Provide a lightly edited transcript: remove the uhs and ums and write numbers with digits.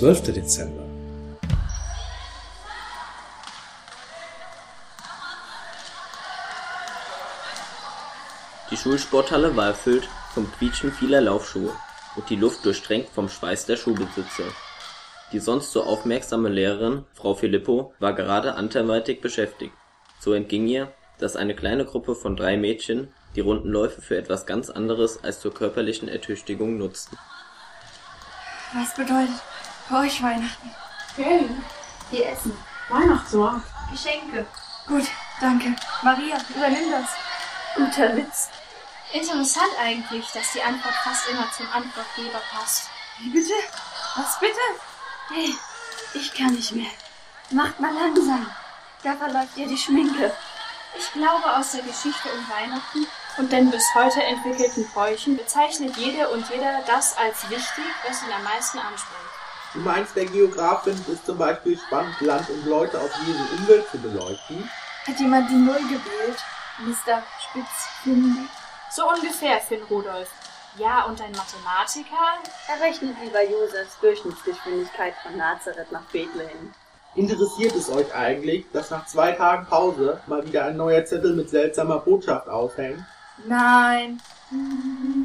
12. Dezember. Die Schulsporthalle war erfüllt vom Quietschen vieler Laufschuhe und die Luft durchtränkt vom Schweiß der Schulbesitzer. Die sonst so aufmerksame Lehrerin, Frau Filippo, war gerade anderweitig beschäftigt. So entging ihr, dass eine kleine Gruppe von 3 Mädchen die Rundenläufe für etwas ganz anderes als zur körperlichen Ertüchtigung nutzten. Was bedeutet für euch Weihnachten? Ferien. Wir essen. Weihnachtsmarkt. Geschenke. Gut, danke. Maria, übernimm das. Guter Witz. Interessant eigentlich, dass die Antwort fast immer zum Antwortgeber passt. Wie bitte? Was bitte? Hey, ich kann nicht mehr. Macht mal langsam. Da verläuft ihr die Schminke. Ich glaube, aus der Geschichte um Weihnachten und den bis heute entwickelten Bräuchen bezeichnet jede und jeder das als wichtig, was ihn am meisten anspricht. Du meinst, der Geograf findet es zum Beispiel spannend, Land und Leute aus Jesu Umwelt zu beleuchten? Hat jemand die Null gewählt? Mr. Spitzfindig? So ungefähr, Finn Rudolf. Ja, und ein Mathematiker? Errechnet lieber Josefs Durchschnittsgeschwindigkeit von Nazareth nach Bethlehem. Interessiert es euch eigentlich, dass nach 2 Tagen Pause mal wieder ein neuer Zettel mit seltsamer Botschaft aushängt? Nein.